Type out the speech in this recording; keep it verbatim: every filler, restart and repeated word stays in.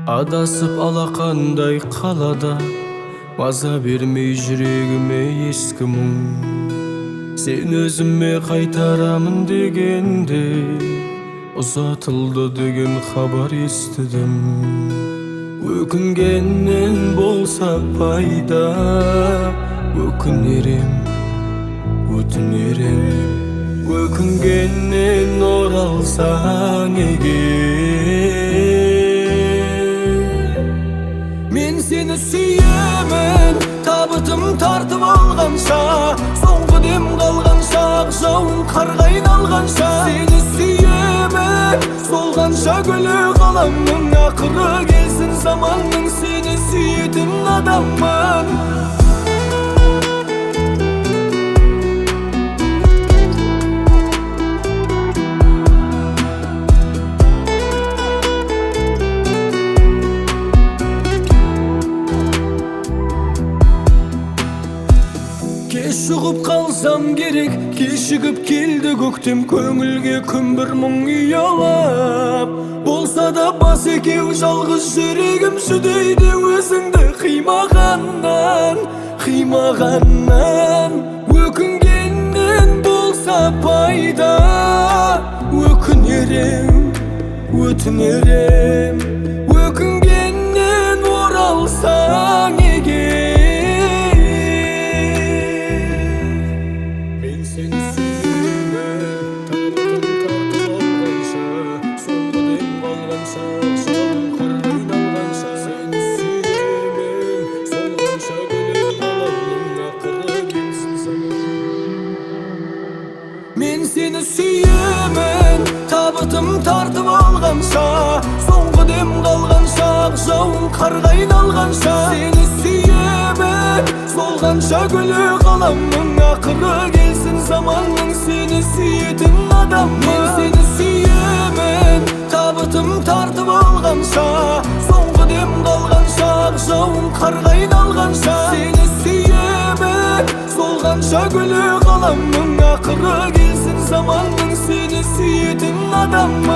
Adasып алақандай қалада, маза бермей жүрегіме ескі мұң. Сен өзіме қайтарамын дегенде, ұзатылды деген хабар естідім. Өкінгеннен болса пайда, өкінерем, өтінерем. Өкінгеннен оралсаң егер, мен сені сүйемін, табытым тартып алғанша, соңғы дем қалғанша, жауын қарға айналғанша. Сені сүйемін, солғанша гүлі қаламның, ақыры келсін заманның, сені сүйетін адаммын. Кешігіп қалсам керек, кешігіп келді көктем, көңілге күмбір мұң ұялап. Болса да бас екеу жалғыз жүрегім жүдейді, өзіңді қимағаннан, қимағаннан. Өкінгеннен болса пайда, өкінерем, өтінерем. Өкінгеннен оралсаң егер, мен сені сүйемін, табытым тартып алғанша, соңғы дем қалғанша, жауын қарға айналғанша. Сені сүйемін, солғанша гүлі қаламның, ақыры келсін заманның, сені сүйетін адаммын. Мен сені сүйемін, табытым тартып алғанша, соңғы дем қалғанша, жауын қарға айналғанша. Сені сүйемін, солғанша гүлі қаламның, ақыры келсін заманның, сені сүйетін адаммын.